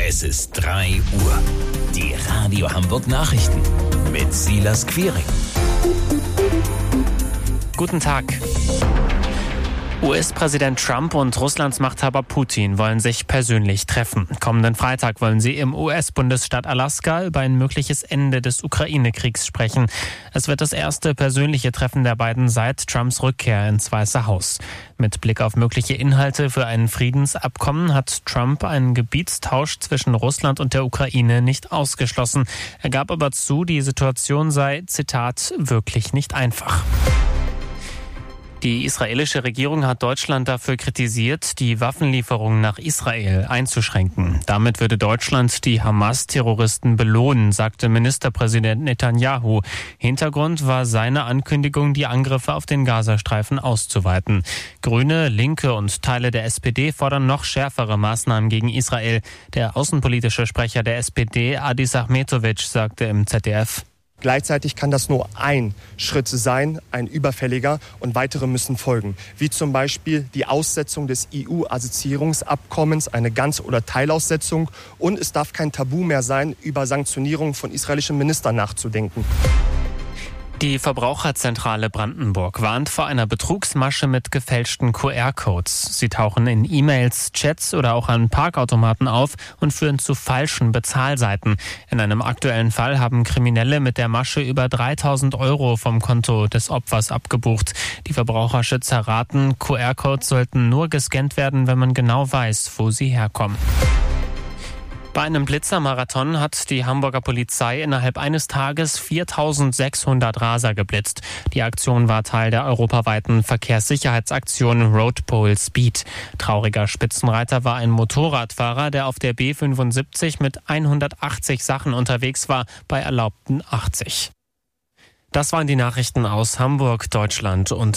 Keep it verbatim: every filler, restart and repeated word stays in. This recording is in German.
Es ist drei Uhr. Die Radio Hamburg Nachrichten mit Silas Quiring. Guten Tag. U S-Präsident Trump und Russlands Machthaber Putin wollen sich persönlich treffen. Kommenden Freitag wollen sie im U S-Bundesstaat Alaska über ein mögliches Ende des Ukraine-Kriegs sprechen. Es wird das erste persönliche Treffen der beiden seit Trumps Rückkehr ins Weiße Haus. Mit Blick auf mögliche Inhalte für ein Friedensabkommen hat Trump einen Gebietstausch zwischen Russland und der Ukraine nicht ausgeschlossen. Er gab aber zu, die Situation sei, Zitat, wirklich nicht einfach. Die israelische Regierung hat Deutschland dafür kritisiert, die Waffenlieferungen nach Israel einzuschränken. Damit würde Deutschland die Hamas-Terroristen belohnen, sagte Ministerpräsident Netanyahu. Hintergrund war seine Ankündigung, die Angriffe auf den Gazastreifen auszuweiten. Grüne, Linke und Teile der S P D fordern noch schärfere Maßnahmen gegen Israel. Der außenpolitische Sprecher der S P D, Adis Ahmetovic, sagte im Z D F: Gleichzeitig kann das nur ein Schritt sein, ein überfälliger, und weitere müssen folgen. Wie zum Beispiel die Aussetzung des E U-Assoziierungsabkommens, eine Ganz- oder Teilaussetzung. Und es darf kein Tabu mehr sein, über Sanktionierung von israelischen Ministern nachzudenken. Die Verbraucherzentrale Brandenburg warnt vor einer Betrugsmasche mit gefälschten Q R-Codes. Sie tauchen in E-Mails, Chats oder auch an Parkautomaten auf und führen zu falschen Bezahlseiten. In einem aktuellen Fall haben Kriminelle mit der Masche über dreitausend Euro vom Konto des Opfers abgebucht. Die Verbraucherschützer raten, Q R-Codes sollten nur gescannt werden, wenn man genau weiß, wo sie herkommen. Bei einem Blitzermarathon hat die Hamburger Polizei innerhalb eines Tages viertausendsechshundert Raser geblitzt. Die Aktion war Teil der europaweiten Verkehrssicherheitsaktion Road Pole Speed. Trauriger Spitzenreiter war ein Motorradfahrer, der auf der B fünfundsiebzig mit hundertachtzig Sachen unterwegs war, bei erlaubten achtzig. Das waren die Nachrichten aus Hamburg, Deutschland und